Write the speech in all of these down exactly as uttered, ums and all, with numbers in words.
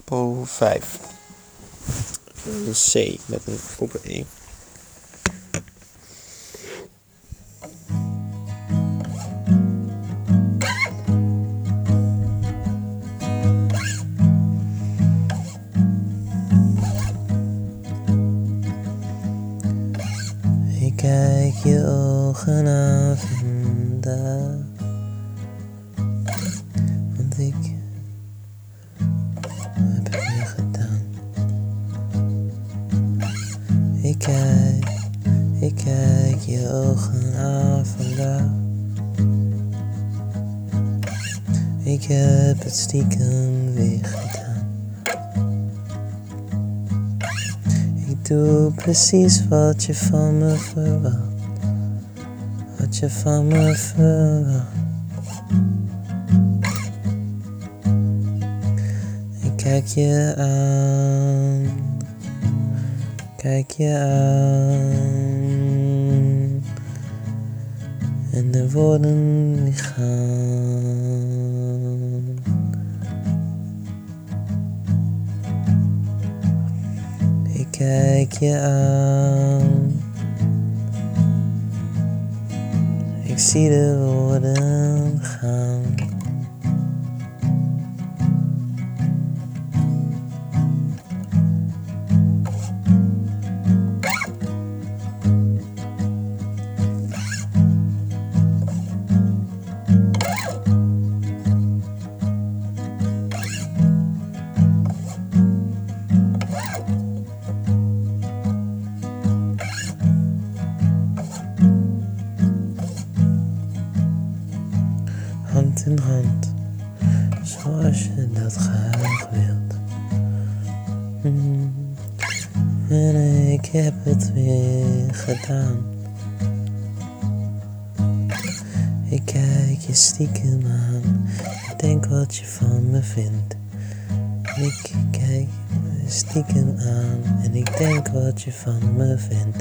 tempo vijf. Een C met een open E. Ik kijk je ogen aan vandaag, want ik heb het weer gedaan. Ik kijk, ik kijk je ogen aan vandaag. Ik heb het stiekem weer gedaan. Ik doe precies wat je van me verwacht. Wat je van me verwacht. Ik kijk je aan. Kijk je aan. En de woorden die gaan. Ik kijk je aan. Ik zie de woorden gaan. Hand in hand, zoals je dat graag wilt. Mm. En ik heb het weer gedaan. Ik kijk je stiekem aan. Ik denk wat je van me vindt. Ik kijk je stiekem aan. En ik denk wat je van me vindt.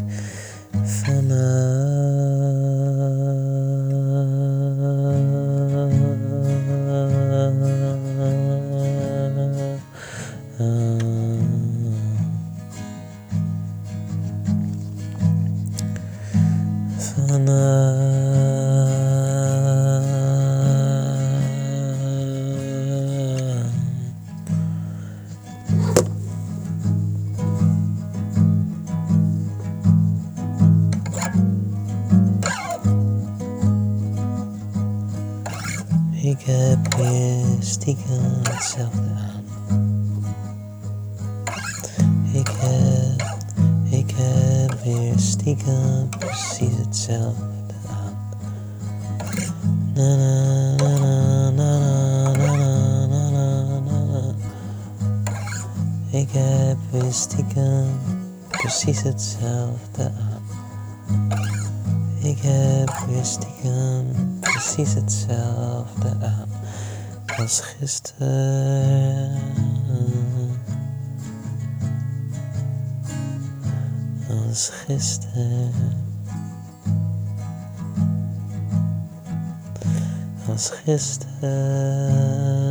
Ik heb weer stiekem hetzelfde aan. Ik heb, ik heb weer stiekem precies hetzelfde aan. Na na na na na na na na na. Ik heb weer stiekem precies hetzelfde aan. Ik heb weer stiekem precies hetzelfde aan als gisteren. Als gisteren. Als gisteren.